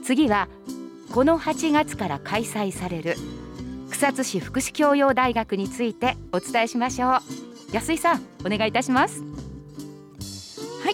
次はこの8月から開催される草津市福祉教養大学についてお伝えしましょう。安井さん、お願いいたします。 はい、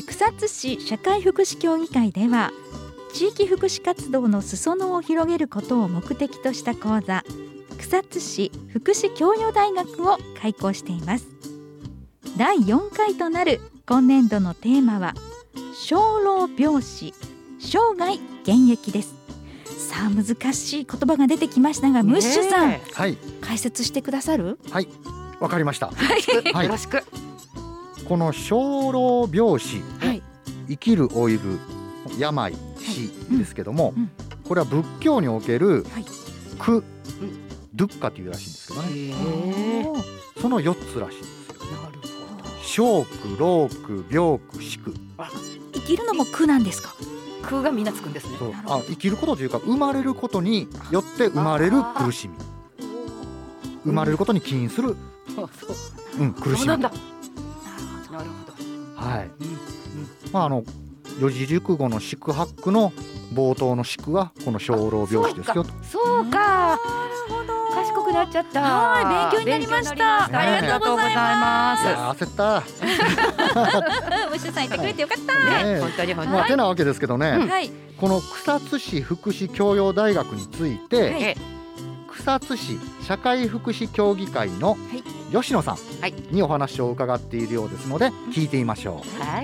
草津市社会福祉協議会では地域福祉活動の裾野を広げることを目的とした講座、草津市福祉教養大学を開講しています。第4回となる今年度のテーマは生老病死生涯現役です。さあ、難しい言葉が出てきましたが、ムッシュさん、 はい、 解説してくださる？ はい、わかりました。 よろしく。 この生老病死、生きる老いる病死ですけども、これは仏教における苦、ドゥッカというらしいんですけどね。その4つらしいんですよ。生苦、老苦、病苦、死苦。 生きるのも苦なんですか？ 苦がみんなつくんですね。 生きることというか、生まれることによって生まれる苦しみ、生まれることに起因する、苦しみ。なるほど。はい。四字熟語の四苦八苦の冒頭の四苦はこの生老病死ですよと。 そうか。賢くなっちゃった。 はい、勉強になりました。ありがとうございます。 焦った。 ムッシュさん言ってくれてよかった。 本当にてなわけですけどね、この草津市福祉教養大学について、草津市社会福祉協議会の吉野さんにお話を伺っているようですので、聞いてみましょう。 はい。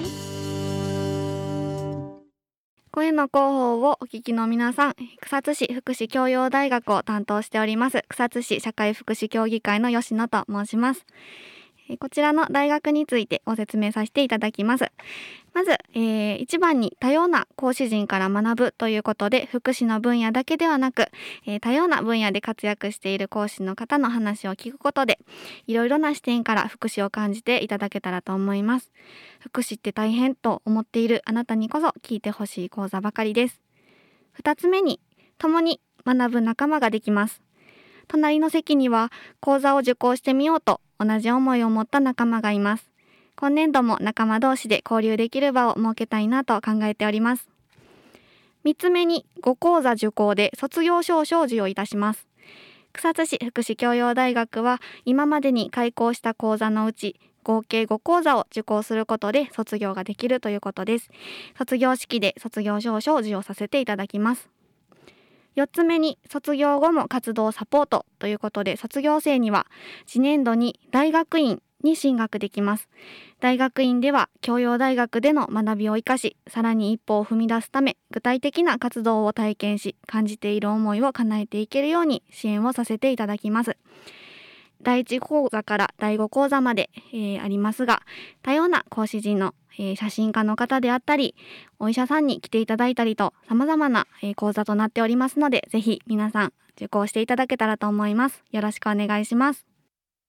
声の広報をお聞きの皆さん、草津市福祉教養大学を担当しております草津市社会福祉協議会の吉野と申します。こちらの大学についてご説明させていただきます。まず、一番に多様な講師陣から学ぶということで、福祉の分野だけではなく、多様な分野で活躍している講師の方の話を聞くことで、いろいろな視点から福祉を感じていただけたらと思います。福祉って大変と思っているあなたにこそ聞いてほしい講座ばかりです。2つ目に、共に学ぶ仲間ができます。隣の席には講座を受講してみようと同じ思いを持った仲間がいます。今年度も仲間同士で交流できる場を設けたいなと考えております。3つ目に、5講座受講で卒業証書を授与いたします。草津市福祉教養大学は今までに開講した講座のうち合計5講座を受講することで卒業ができるということです。卒業式で卒業証書を授与させていただきます。4つ目に、卒業後も活動サポートということで、卒業生には次年度に大学院に進学できます。大学院では教養大学での学びを生かし、さらに一歩を踏み出すため、具体的な活動を体験し、感じている思いを叶えていけるように支援をさせていただきます。第1講座から第5講座まで、ありますが、多様な講師陣の写真家の方であったり、お医者さんに来ていただいたりと、様々な講座となっておりますので、ぜひ皆さん受講していただけたらと思います。よろしくお願いします。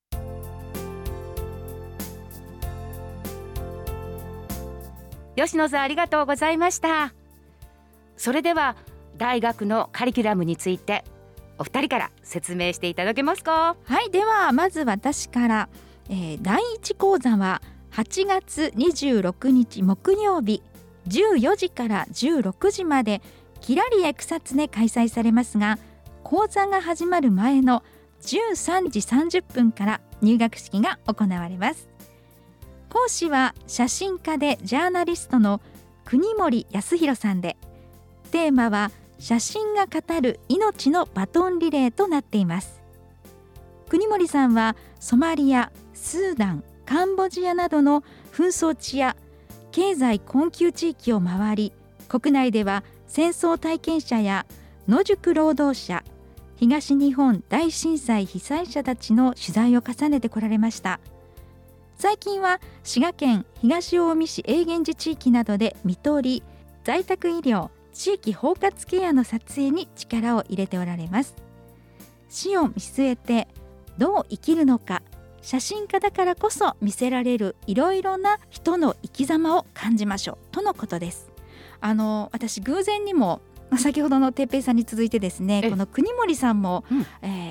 吉野さん、ありがとうございました。それでは大学のカリキュラムについてお二人から説明していただけますか？ はい、ではまず私から、第1講座は8月26日木曜日14時から16時までキラリエ草津で開催されますが、講座が始まる前の13時30分から入学式が行われます。講師は写真家でジャーナリストの国森康弘さんで、テーマは写真が語る命のバトンリレーとなっています。国森さんはソマリア、スーダン、カンボジアなどの紛争地や経済困窮地域を回り、国内では戦争体験者や野宿労働者、東日本大震災被災者たちの取材を重ねてこられました。最近は滋賀県東近江市永源寺地域などで看取り、在宅医療、地域包括ケアの撮影に力を入れておられます。死を見据えてどう生きるのか、写真家だからこそ見せられるいろいろな人の生き様を感じましょうとのことです。私偶然にも先ほどの哲平さんに続いてですね、この国森さんも、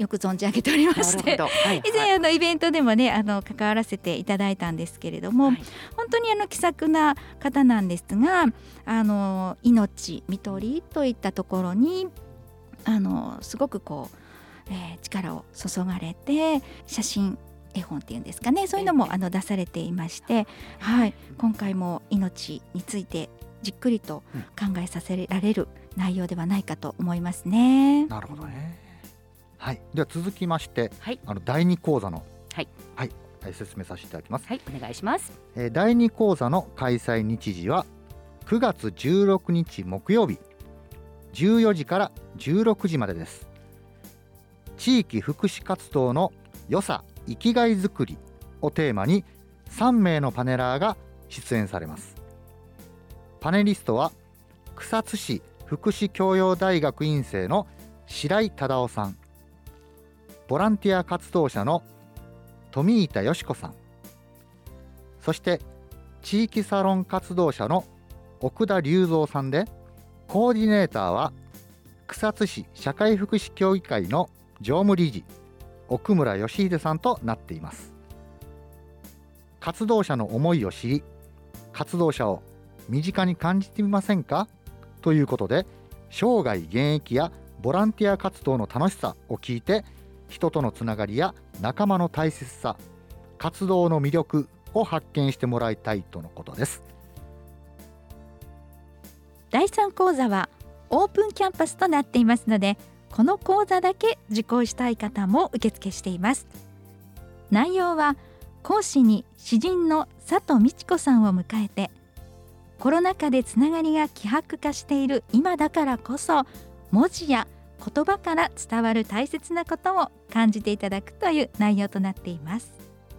よく存じ上げておりまして、以前イベントでもね関わらせていただいたんですけれども、本当に気さくな方なんですが、命看取りといったところにすごく力を注がれて、写真絵本っていうんですかね、そういうのも出されていまして、今回も命についてじっくりと考えさせられる内容ではないかと思いますね。 なるほどね。では続きまして、第2講座の、説明させていただきます。 お願いします。 第2講座の開催日時は9月16日木曜日14時から16時までです。地域福祉活動の良さ生きがいづくりをテーマに3名のパネラーが出演されます。パネリストは草津市福祉教養大学院生の白井忠夫さん、ボランティア活動者の富板よし子さん、そして地域サロン活動者の奥田隆三さんで、コーディネーターは草津市社会福祉協議会の常務理事奥村義秀さんとなっています。活動者の思いを知り、活動者を身近に感じてみませんかということで、生涯現役やボランティア活動の楽しさを聞いて、人とのつながりや仲間の大切さ、活動の魅力を発見してもらいたいとのことです。 第3講座はオープンキャンパスとなっていますので、この講座だけ受講したい方も受付しています。内容は講師に詩人の佐藤美智子さんを迎えて、コロナ禍でつながりが希薄化している今だからこそ、文字や言葉から伝わる大切なことを感じていただくという内容となっています。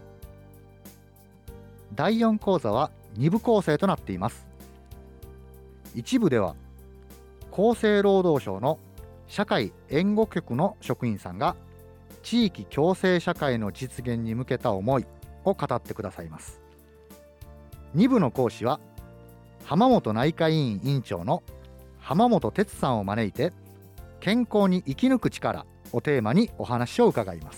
第4講座は2部構成となっています。一部では厚生労働省の社会援護局の職員さんが地域共生社会の実現に向けた思いを語ってくださいます。2部の講師は浜本内科医院院長の浜本哲さんを招いて、健康に生き抜く力をテーマにお話を伺います。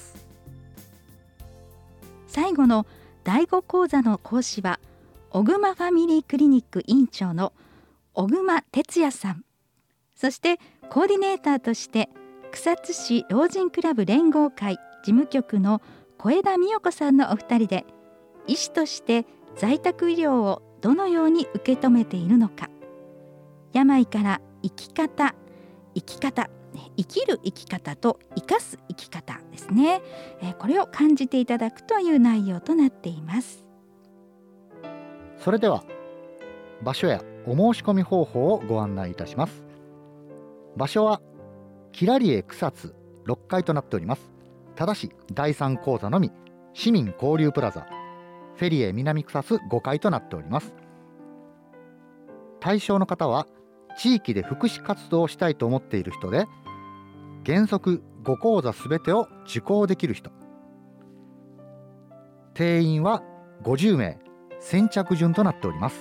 最後の第5講座の講師は小熊ファミリークリニック院長の小熊哲也さん、そしてコーディネーターとして草津市老人クラブ連合会事務局の小枝美代子さんのお二人で、医師として在宅医療をどのように受け止めているのか、病から生き方、生きる生き方と生かす生き方ですね、これを感じていただくという内容となっています。 それでは場所やお申し込み方法をご案内いたします。場所はキラリエ草津6階となっております。ただし第3講座のみ市民交流プラザフェリエ南草津5階となっております。対象の方は地域で福祉活動をしたいと思っている人で、原則5講座すべてを受講できる人、定員は50名、先着順となっております。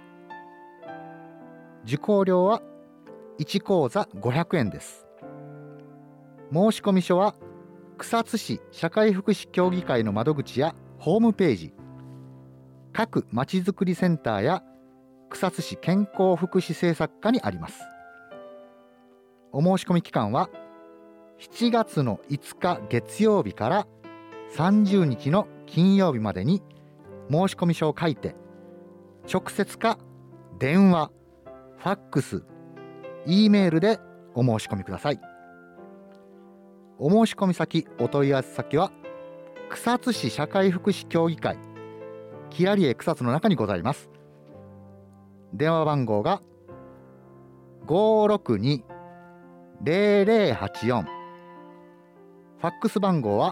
受講料は1講座500円です。申し込み書は草津市社会福祉協議会の窓口やホームページ、各まちづくりセンターや草津市健康福祉政策課にあります。お申し込み期間は7月の5日月曜日から30日の金曜日までに申し込み書を書いて、直接か電話、ファックス、Eメールでお申し込みください。お申し込み先、お問い合わせ先は草津市社会福祉協議会キラリエ草津の中にございます。電話番号が 562-0084、ファックス番号は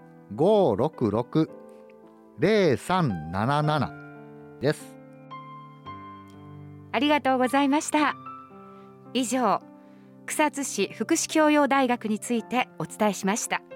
566-0377 です。 ありがとうございました。以上、草津市福祉教養大学についてお伝えしました。